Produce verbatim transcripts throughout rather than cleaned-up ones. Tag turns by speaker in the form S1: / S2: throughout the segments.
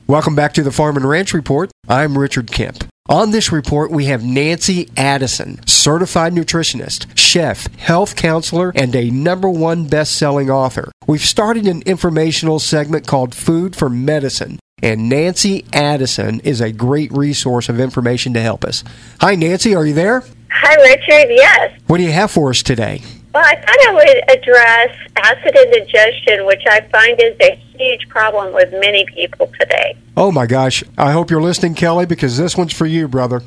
S1: Welcome back to the Farm and Ranch Report. I'm Richard Kemp. On this report, we have Nancy Addison, certified nutritionist, chef, health counselor, and a number one best-selling author. We've started an informational segment called Food for Medicine, and Nancy Addison is a great resource of information to help us. Hi, Nancy. Are you there?
S2: Hi, Richard. Yes.
S1: What do you have for us today?
S2: Well, I thought I would address acid indigestion, which I find is a huge problem with many people today.
S1: Oh, my gosh. I hope you're listening, Kelly, because this one's for you, brother.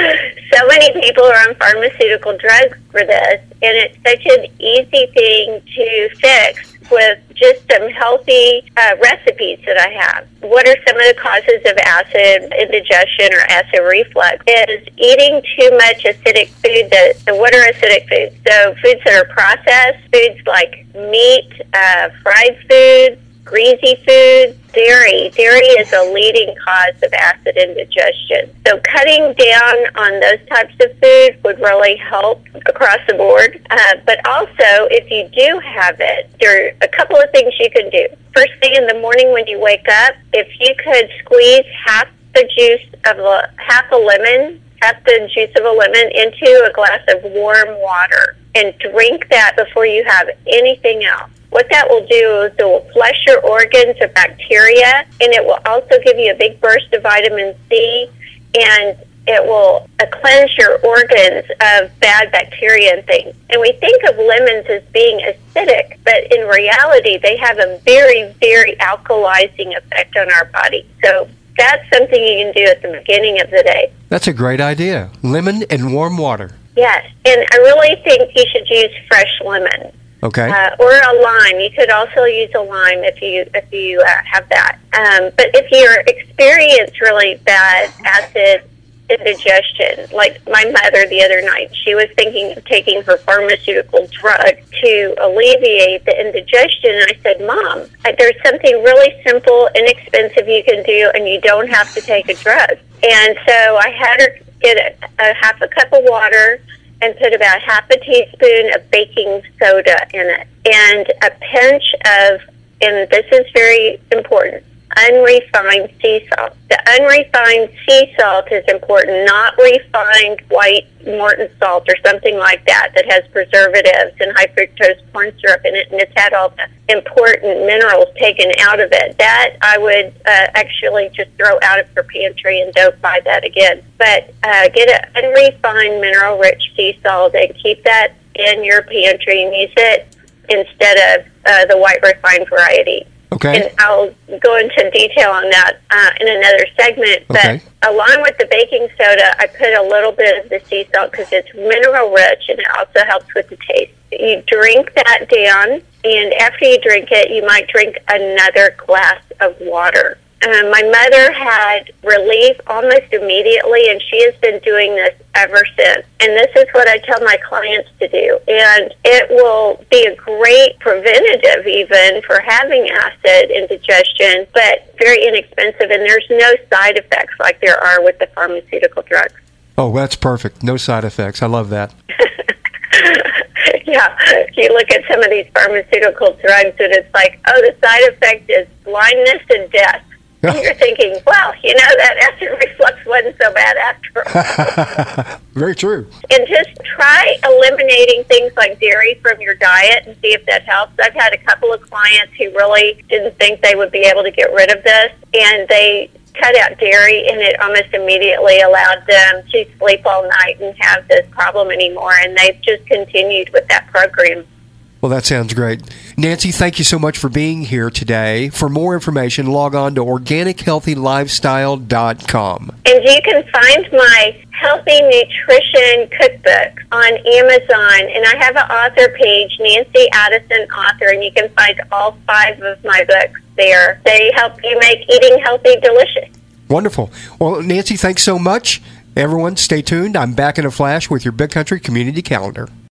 S2: So many people are on pharmaceutical drugs for this, and it's such an easy thing to fix with just some healthy uh, recipes that I have. What are some of the causes of acid indigestion or acid reflux? Is eating too much acidic food. That, so what are acidic foods? So foods that are processed, foods like meat, uh, fried foods, greasy foods, dairy. Dairy is a leading cause of acid indigestion. So cutting down on those types of food would really help across the board. Uh, but also, if you do have it, there are a couple of things you can do. First thing in the morning when you wake up, if you could squeeze half the juice of a, half a lemon, half the juice of a lemon into a glass of warm water and drink that before you have anything else. What that will do is it will flush your organs of bacteria, and it will also give you a big burst of vitamin C, and it will uh, cleanse your organs of bad bacteria and things. And we think of lemons as being acidic, but in reality, they have a very, very alkalizing effect on our body. So that's something you can do at the beginning of the day.
S1: That's a great idea. Lemon and warm water.
S2: Yes, and I really think you should use fresh lemon.
S1: Okay.
S2: Uh, or a lime. You could also use a lime if you if you uh, have that. Um, but if you experience really bad acid indigestion, like my mother the other night, she was thinking of taking her pharmaceutical drug to alleviate the indigestion. And I said, Mom, there's something really simple, inexpensive you can do, and you don't have to take a drug. And so I had her get a, a half a cup of water and put about half a teaspoon of baking soda in it, and a pinch of, and this is very important, unrefined sea salt. The unrefined sea salt is important, not refined white Morton salt or something like that that has preservatives and high fructose corn syrup in it, and it's had all the important minerals taken out of it. That I would uh, actually just throw out of your pantry and don't buy that again. But uh, get an unrefined mineral-rich sea salt and keep that in your pantry and use it instead of uh, the white refined variety.
S1: Okay.
S2: And I'll go into detail on that uh, in another segment. But
S1: Okay.
S2: along with the baking soda, I put a little bit of the sea salt because it's mineral rich and it also helps with the taste. You drink that down, and after you drink it, you might drink another glass of water. Um, my mother had relief almost immediately, and she has been doing this ever since. And this is what I tell my clients to do. And it will be a great preventative even for having acid indigestion, but very inexpensive, and there's no side effects like there are with the pharmaceutical drugs.
S1: Oh, that's perfect. No side effects. I love that.
S2: Yeah, if you look at some of these pharmaceutical drugs, and it's like, oh, the side effect is blindness and death. And you're thinking, well, you know, that acid reflux wasn't so bad after all.
S1: Very true.
S2: And just try eliminating things like dairy from your diet and see if that helps. I've had a couple of clients who really didn't think they would be able to get rid of this, and they cut out dairy, and it almost immediately allowed them to sleep all night and have this problem anymore, and they've just continued with that program.
S1: Well, that sounds great. Nancy, thank you so much for being here today. For more information, log on to organic healthy lifestyle dot com.
S2: And you can find my Healthy Nutrition Cookbook on Amazon, and I have an author page, Nancy Addison Author, and you can find all five of my books there. They help you make eating healthy delicious.
S1: Wonderful. Well, Nancy, thanks so much. Everyone, stay tuned. I'm back in a flash with your Big Country Community Calendar.